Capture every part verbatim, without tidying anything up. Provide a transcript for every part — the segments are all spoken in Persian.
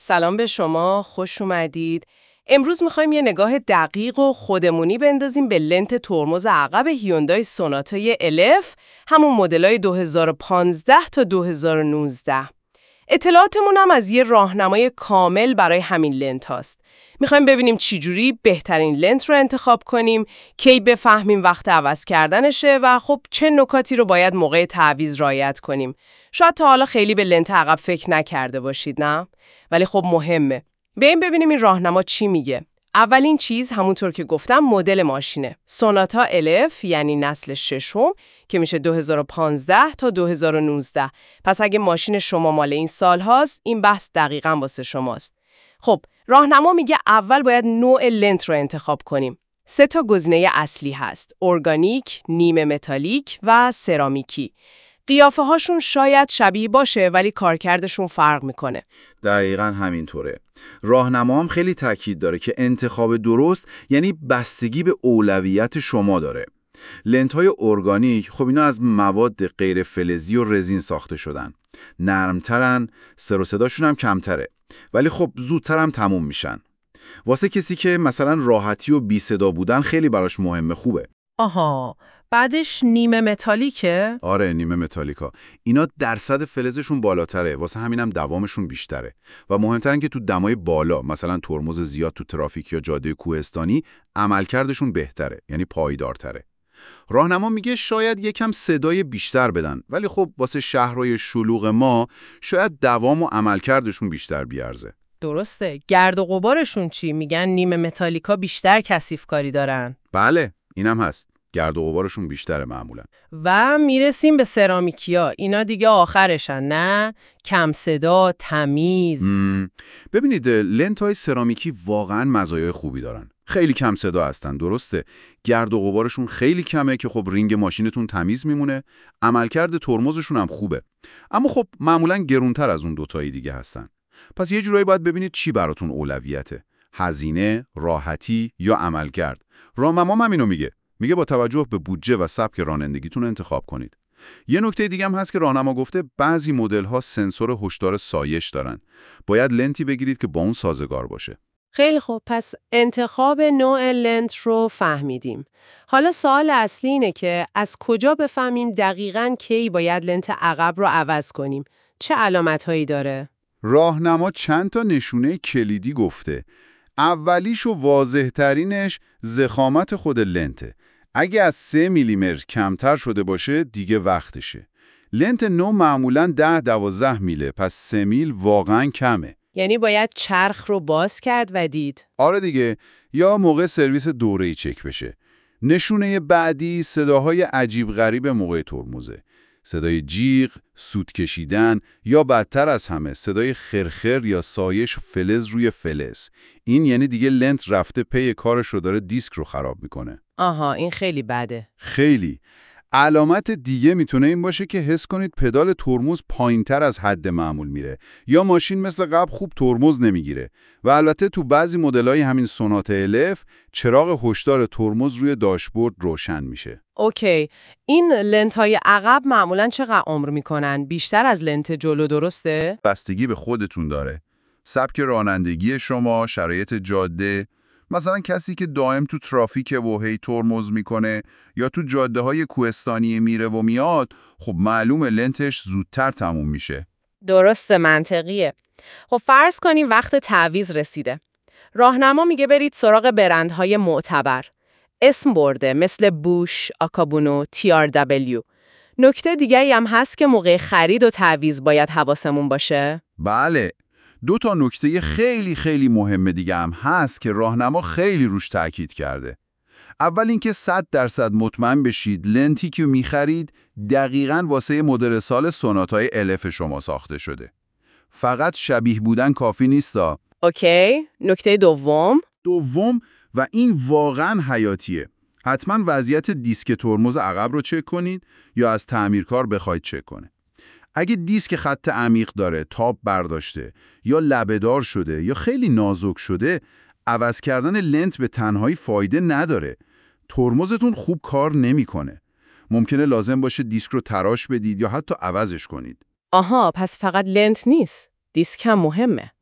سلام به شما، خوش اومدید. امروز میخوایم یه نگاه دقیق و خودمونی بندازیم به لنت ترمز عقب هیوندای سوناتای الف، همون مدلای دو هزار و پانزده تا دو هزار و نوزده. اطلاعاتمون هم از یه راهنمای کامل برای همین لنت هاست. میخوایم ببینیم چجوری بهترین لنت رو انتخاب کنیم، کی بفهمیم وقت عوض کردنشه و خب چه نکاتی رو باید موقع تعویض رعایت کنیم. شاید تا حالا خیلی به لنت عقب فکر نکرده باشید، نه؟ ولی خب مهمه. بریم ببینیم این راهنما چی میگه. اولین چیز همونطور که گفتم مدل ماشینه. سوناتا الف یعنی نسل ششم که میشه دو هزار و پانزده تا دو هزار و نوزده. پس اگه ماشین شما مال این سال هاست، این بحث دقیقاً واسه شماست. خب، راهنما میگه اول باید نوع لنت رو انتخاب کنیم. سه تا گزینه اصلی هست: ارگانیک، نیمه متالیک و سرامیکی. قیافه هاشون شاید شبیه باشه ولی کارکردشون فرق میکنه. دقیقاً همینطوره. راهنما هم خیلی تاکید داره که انتخاب درست یعنی بستگی به اولویت شما داره. لنت‌های ارگانیک خب اینا از مواد غیر فلزی و رزین ساخته شدن. نرمترن، سر و صداشون هم کمتره. ولی خب زودتر هم تموم میشن. واسه کسی که مثلا راحتی و بی صدا بودن خیلی براش مهمه، خوبه. آها، بعدش نیمه متالیکه؟ آره، نیمه متالیکا. اینا درصد فلزشون بالاتره، واسه همینم دوامشون بیشتره. و مهمترین که تو دمای بالا، مثلا ترمز زیاد تو ترافیک یا جاده کوهستانی، عملکردشون بهتره، یعنی پایدارتره. راهنما میگه شاید یکم صدای بیشتر بدن، ولی خب واسه شهرهای شلوغ ما شاید دوام و عملکردشون بیشتر بیارزه. درسته. گرد و غبارشون چی؟ میگن نیمه متالیکا بیشتر کثیف کاری دارن. بله، اینم هست. گرد و غبارشون بیشتره معمولا. و میرسیم به سرامیکیا. اینا دیگه آخرشن، نه؟ کم صدا، تمیز. مم. ببینید لنت‌های سرامیکی واقعا مزایای خوبی دارن. خیلی کم صدا هستن، درسته. گرد و غبارشون خیلی کمه که خب رینگ ماشینتون تمیز میمونه. عملکرد ترمزشون هم خوبه. اما خب معمولا گرونتر از اون دوتایی دیگه هستن. پس یه جورایی باید ببینید چی براتون اولویته. هزینه، راحتی یا عملکرد. راهنما هم اینو میگه. میگه با توجه به بودجه و سبک رانندگیتون انتخاب کنید. یه نکته دیگه هم هست که راهنما گفته بعضی مدل‌ها سنسور هشدار سایش دارن. باید لنتی بگیرید که با اون سازگار باشه. خیلی خوب، پس انتخاب نوع لنت رو فهمیدیم. حالا سوال اصلی اینه که از کجا بفهمیم دقیقاً کی باید لنت عقب رو عوض کنیم؟ چه علامت‌هایی داره؟ راهنما چند تا نشونه کلیدی گفته. اولیش و واضح ترینش ضخامت خود لنته. اگه از سه میلیمتر کمتر شده باشه دیگه وقتشه. لنت نو معمولاً ده دوازده میله، پس سه میل واقعاً کمه. یعنی باید چرخ رو باز کرد و دید. آره دیگه، یا موقع سرویس دوره‌ای چک بشه. نشونه بعدی صداهای عجیب غریب موقع ترمزه. صدای جیغ، سوت کشیدن یا بدتر از همه صدای خرخر یا سایش فلز روی فلز. این یعنی دیگه لنت رفته پی کارش رو داره دیسک رو خراب میکنه. آها، این خیلی بده. خیلی. علامت دیگه میتونه این باشه که حس کنید پدال ترمز پایینتر از حد معمول میره یا ماشین مثل قبل خوب ترمز نمیگیره. و البته تو بعضی مدل‌های همین سونات الف چراغ هشدار ترمز روی داشبورد روشن میشه. اوکی، این لنت‌های عقب معمولاً چقدر عمر میکنن؟ بیشتر از لنت جلو، درسته؟ بستگی به خودتون داره. سبک رانندگی شما، شرایط جاده. مثلا کسی که دائم تو ترافیک و هی ترمز میکنه یا تو جاده های کوهستانی میره و میاد، خب معلومه لنتش زودتر تموم میشه. درسته، منطقیه. خب فرض کنیم وقت تعویض رسیده. راهنما میگه برید سراغ برندهای معتبر. اسم برده، مثل بوش، آکابونو، تی آر دبلیو. نکته دیگه‌ای هم هست که موقع خرید و تعویض باید حواسمون باشه. بله. دو تا نکته خیلی خیلی مهم دیگه هم هست که راهنما خیلی روش تاکید کرده. اول اینکه صد درصد مطمئن بشید لنتی که میخرید دقیقاً واسه مدل سال سوناتای الف شما ساخته شده. فقط شبیه بودن کافی نیستا. اوکی، نکته دوم. دوم و این واقعاً حیاتیه. حتما وضعیت دیسک ترمز عقب رو چک کنید یا از تعمیرکار بخواید چک کنه. اگه دیسک خط عمیق داره، تاب برداشته یا لبه‌دار شده یا خیلی نازک شده، عوض کردن لنت به تنهایی فایده نداره. ترمزتون خوب کار نمیکنه. ممکنه لازم باشه دیسک رو تراش بدید یا حتی عوضش کنید. آها، پس فقط لنت نیست. دیسک هم مهمه.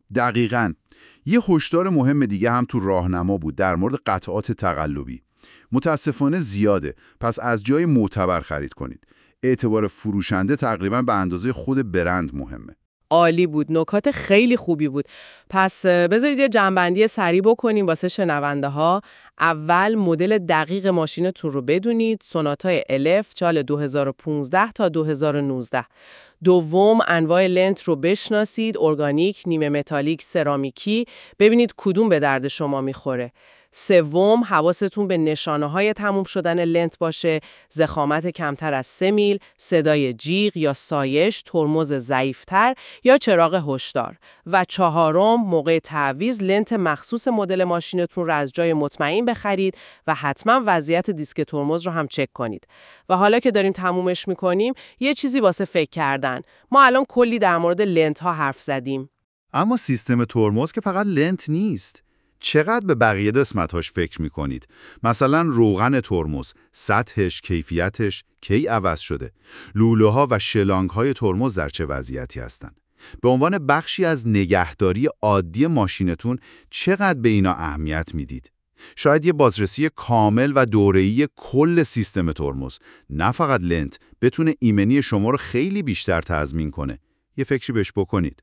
دقیقاً. یه هشدار مهم دیگه هم تو راهنما بود در مورد قطعات تقلبی. متاسفانه زیاده، پس از جای معتبر خرید کنید. اعتبار فروشنده تقریباً به اندازه خود برند مهمه. عالی بود، نکات خیلی خوبی بود. پس بذارید یه جنبندی سریع بکنیم واسه شنونده ها. اول مدل دقیق ماشینتون رو بدونید، سوناتای الف سال دو هزار و پانزده تا دو هزار و نوزده. دوم انواع لنت رو بشناسید، ارگانیک، نیمه متالیک، سرامیکی، ببینید کدوم به درد شما میخوره. سوم حواستون به نشانه‌های تموم شدن لنت باشه، ضخامت کمتر از سه میل، صدای جیغ یا سایش، ترمز ضعیف‌تر یا چراغ هشدار. و چهارم موقع تعویض لنت مخصوص مدل ماشینتون رو از جای مطمئن بخرید و حتما وضعیت دیسک ترمز رو هم چک کنید. و حالا که داریم تمومش می‌کنیم، یه چیزی واسه فکر کردن. ما الان کلی در مورد لنت‌ها حرف زدیم. اما سیستم ترمز که فقط لنت نیست. چقدر به بقیه قسمت‌هاش فکر می‌کنید؟ مثلا روغن ترمز، سطحش، کیفیتش، کی عوض شده؟ لوله‌ها و شلانگ‌های ترمز در چه وضعیتی هستن؟ به عنوان بخشی از نگهداری عادی ماشینتون چقدر به اینا اهمیت میدید؟ شاید یه بازرسی کامل و دوره‌ای کل سیستم ترمز، نه فقط لنت، بتونه ایمنی شما رو خیلی بیشتر تضمین کنه. یه فکری بهش بکنید.